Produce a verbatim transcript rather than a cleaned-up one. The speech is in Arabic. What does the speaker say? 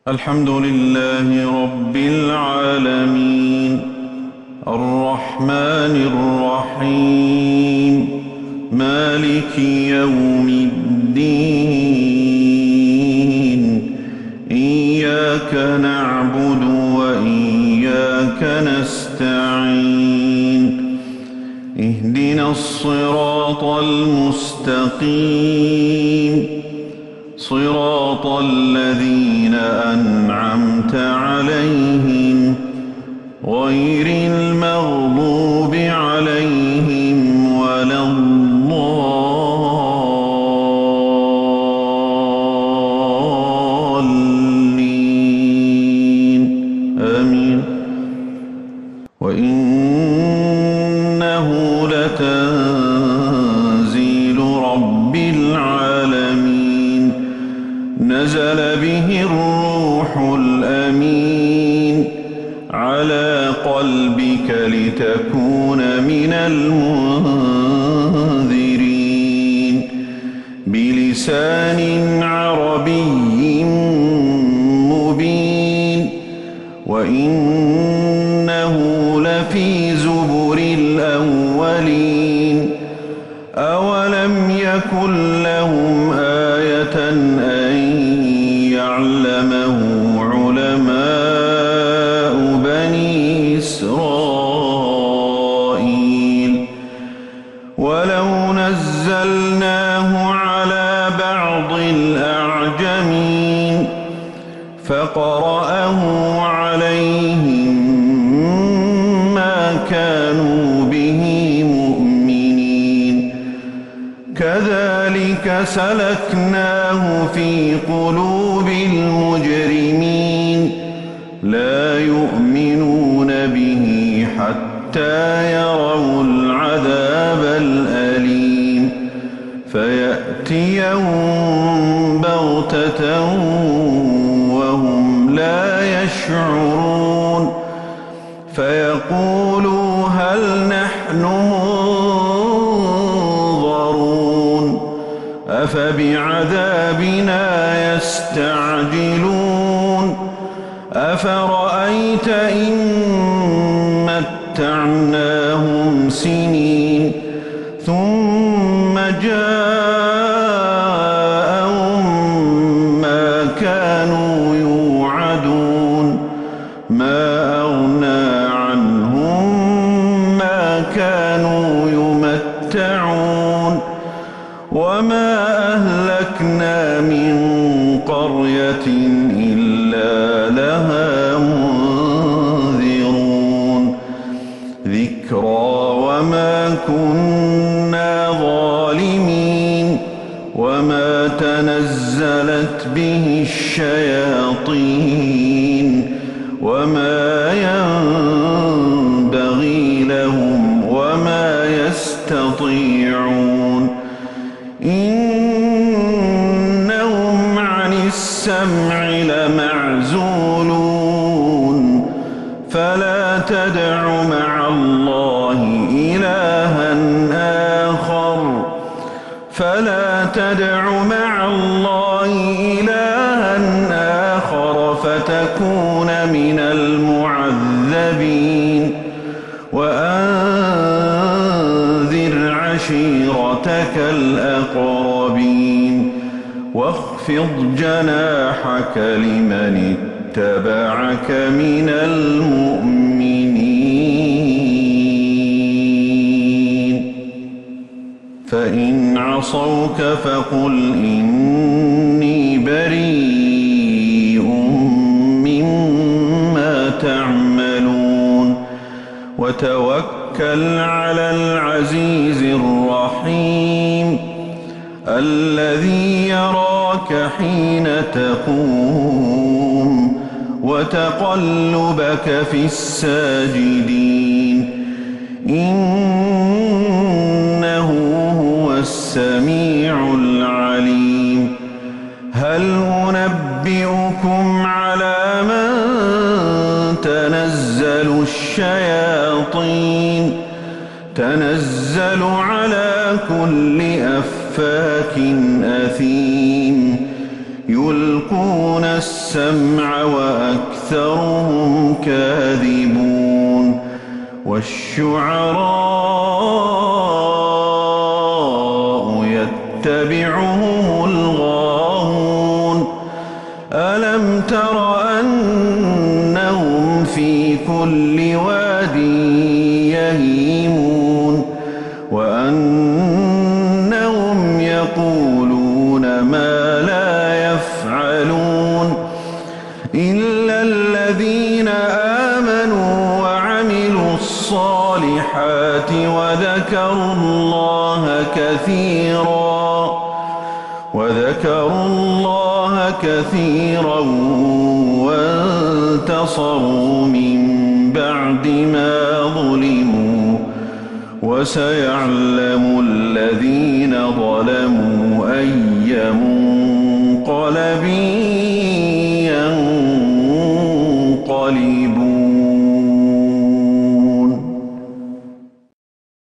الحمد لله رب العالمين الرحمن الرحيم مالك يوم الدين إياك نعبد وإياك نستعين اهدنا الصراط المستقيم صراط الذين أنعمت عليهم غير المغضوب عليهم ولا الضالين آمين. وإنه لتنزيل رب العالمين نزل به الروح الأمين على قلبك لتكون من المنذرين بلسان عربي مبين وإنه لفي زبر الأولين أولم يكن لهم آية أن يعلمه علماء بني إسرائيل ولو نزلناه على بعض الأعجمين فقرأه عليهم ما كانوا به مؤمنين كذلك سلكناه في قلوب المجرمين لا يؤمنون به حتى يروا العذاب الأليم فيأتيهم بغتة وهم لا يشعرون فيقولوا هل نحن منظرون أفبعذابنا يستعجلون أفرأيت إن متعناهم سنين ثم جاءهم ما كانوا يوعدون ما أغنى عنهم ما كانوا يمتعون وما أهلكنا من قرية إلا لها منذرون ذكرى وما كنا ظالمين وما تنزلت به الشياطين وما ينبغي لهم وما يستطيعون إنهم عن السمع لمعزولون فلا تدع مع الله إلها آخر فلا تدع مع الله إلها آخر فتكون من المعذبين وأنذر عشيرتك الأقربين واخفض جناحك لمن اتبعك من المؤمنين فإن عصوك فقل إني بريء مما تعملون وتوكل على العزيز الرحيم الذي يراك حين تقوم وتقلبك في الساجدين إنه هو السميع العليم هل أنبئكم على من تنزل الشياطين تنزل على كل أفاك أثيم يلقون السمع السمع وأكثرهم كاذبون والشعراء يتبعهم الغاوون ألم تر أنهم في كل واد يهيمون وأنهم يقولون ما لا يفعلون إلا الذين آمنوا وعملوا الصالحات وذكروا الله كثيرا وذكروا الله كثيرا وانتصروا من بعد ما ظلموا وسيعلم الذين ظلموا أي منقلب ينقلبون